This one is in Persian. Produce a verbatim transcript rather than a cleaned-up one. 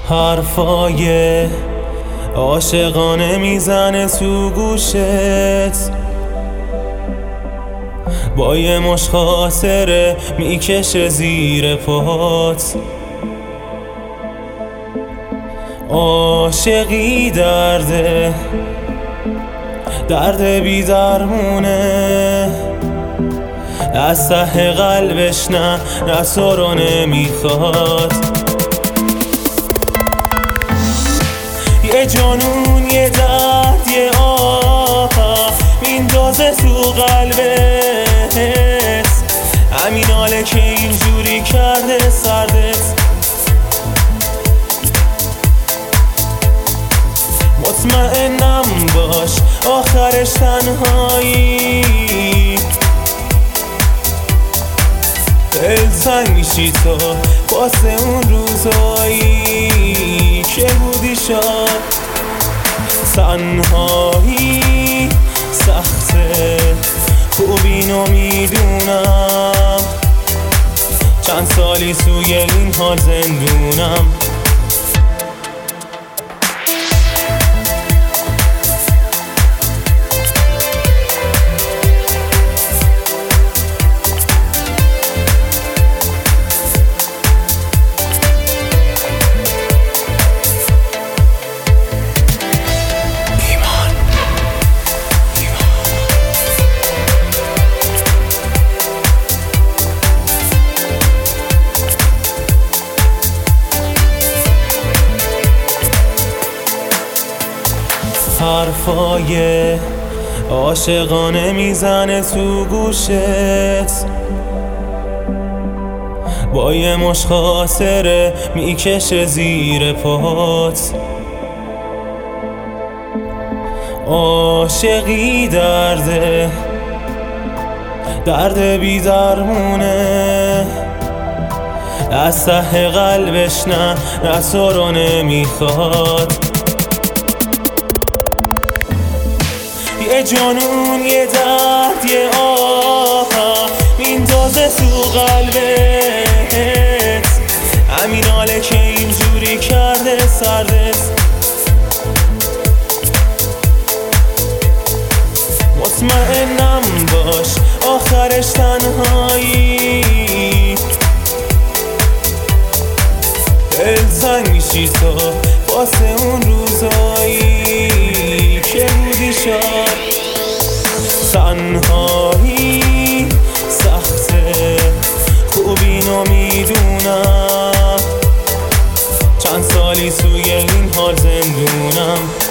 حرفای عاشقانه میزنه تو گوشت، با یه مش خاطره میکشه زیر پات. عاشقی درده، درد بی درمونه، از ته قلبش نه نه تو رو نمیخواد. یه جنون یه درد یه آه میندازه تو قلبت، همین حاله که اینجوری کرده سردت. مطمئنم باش آخرش تنهایی، دلتنگ میشی تو واسه اون روزایی که بودی شاد. تنهایی سخته خوب اینو میدونم، چند سالی توی این حال زندونم. حرفای عاشقانه میزنه تو گوشت، با یه مش خاطره میکشه زیر پات. عاشقی درده، درد بی درمونه، از ته قلبش نه نه تو رو نمیخواد. یه جنون یه درد یه آه میندازه تو قلبت، همین حاله که اینجوری کرده سردت. مطمئنم باش آخرش تنهایی، دلتنگ میشی تو واسه اون روزایی که بودی شاد. تنهایی سخته خوب اینو میدونم، چند سالی توی این حال زندونم.